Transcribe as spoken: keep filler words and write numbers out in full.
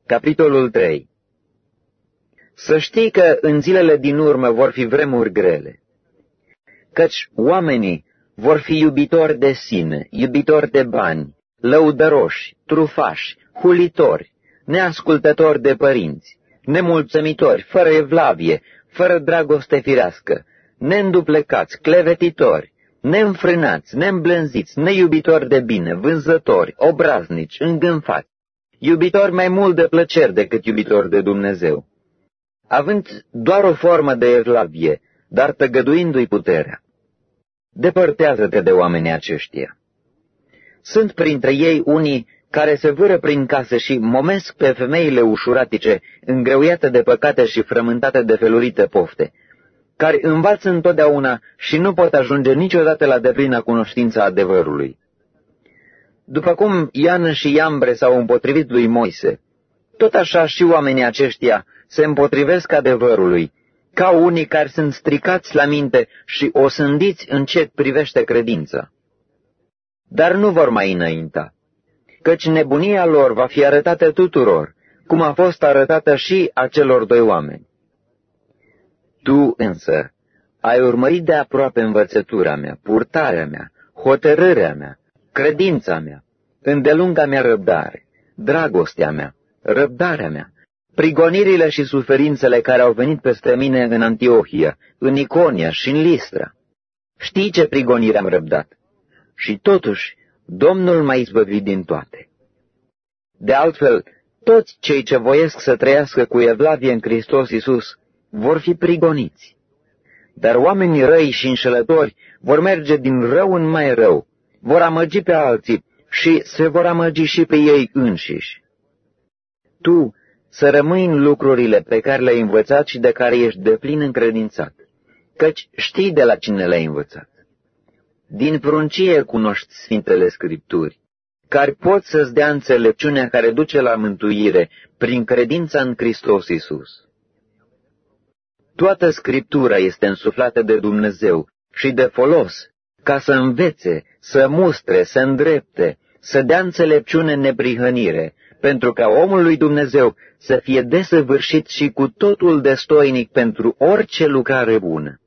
Capitolul trei. Să știi că în zilele din urmă vor fi vremuri grele, căci oamenii vor fi iubitori de sine, iubitori de bani, lăudăroși, trufași, hulitori, neascultători de părinți, nemulțumitori, fără evlavie, fără dragoste firească, neînduplecați, clevetitori, neînfrânați, neîmblânziți, neiubitori de bine, vânzători, obraznici, îngânfați, iubitori mai mult de plăceri decât iubitori de Dumnezeu, având doar o formă de evlavie, dar tăgăduindu-i puterea. Depărtează-te de oamenii aceștia. Sunt printre ei unii care se vâră prin case și momesc pe femeile ușuratice, îngreuiate de păcate și frământate de felurite pofte, care învață întotdeauna și nu pot ajunge niciodată la deplină cunoștința adevărului. După cum Ian și Iambre s-au împotrivit lui Moise, tot așa și oamenii aceștia se împotrivesc adevărului, ca unii care sunt stricați la minte și osândiți în ce privește credința. Dar nu vor mai înainta, căci nebunia lor va fi arătată tuturor, cum a fost arătată și acelor doi oameni. Tu însă ai urmărit de aproape învățătura mea, purtarea mea, hotărârea mea, credința mea, îndelunga mea răbdare, dragostea mea, răbdarea mea, prigonirile și suferințele care au venit peste mine în Antiohia, în Iconia și în Listra. Știi ce prigonire am răbdat? Și totuși, Domnul m-a izbăvit din toate. De altfel, toți cei ce voiesc să trăiască cu evlavie în Hristos Iisus vor fi prigoniți. Dar oamenii răi și înșelători vor merge din rău în mai rău, vor amăgi pe alții și se vor amăgi și pe ei înșiși. Tu să rămâi în lucrurile pe care le-ai învățat și de care ești deplin încredințat, căci știi de la cine le-ai învățat. Din pruncie cunoști Sfintele Scripturi, care pot să-ți dea înțelepciunea care duce la mântuire prin credința în Hristos Iisus. Toată Scriptura este însuflată de Dumnezeu și de folos, ca să învețe, să mustre, să îndrepte, să dea înțelepciune în neprihănire, pentru ca omul lui Dumnezeu să fie desăvârșit și cu totul destoinic pentru orice lucrare bună.